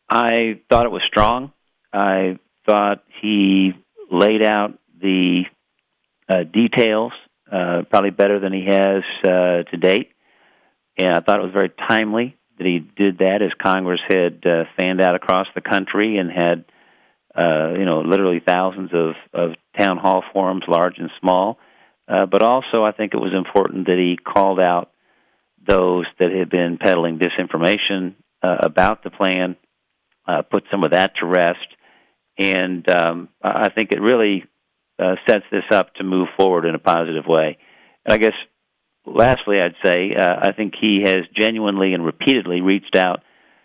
I thought it was strong. I thought he laid out the details probably better than he has to date. And I thought it was very timely that he did that, as Congress had fanned out across the country and had, literally thousands of town hall forums, large and small. But also, I think it was important that he called out those that had been peddling disinformation about the plan, put some of that to rest, and I think it really sets this up to move forward in a positive way. And I guess, lastly, I'd say I think he has genuinely and repeatedly reached out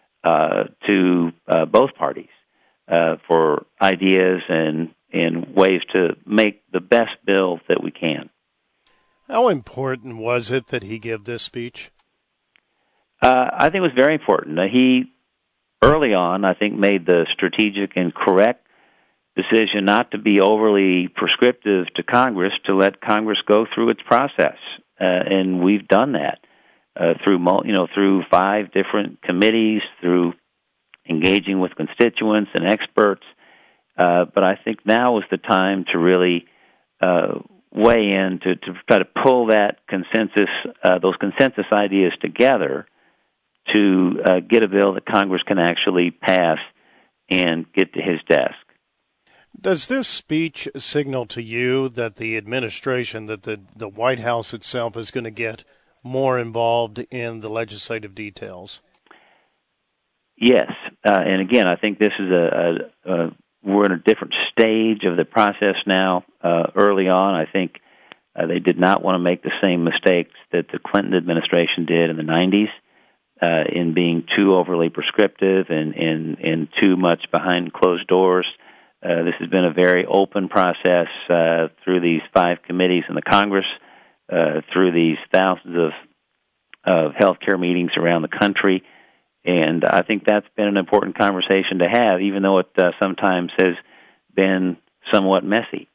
to both parties for ideas and ways to make the best bill that we can. How important was it that he give this speech? I think it was very important. He, early on, I think, made the strategic and correct decision not to be overly prescriptive to Congress, to let Congress go through its process. And we've done that through 5 different committees, through engaging with constituents and experts. But I think now is the time to really weigh in, to try to pull that consensus, those consensus ideas together to get a bill that Congress can actually pass and get to his desk. Does this speech signal to you that the administration, that the White House itself is going to get more involved in the legislative details? Yes. And again, I think this is we're in a different stage of the process now. Early on, I think they did not want to make the same mistakes that the Clinton administration did in the 90s in being too overly prescriptive and too much behind closed doors. This has been a very open process through these 5 committees in the Congress, through these thousands of healthcare meetings around the country. And I think that's been an important conversation to have, even though it sometimes has been somewhat messy.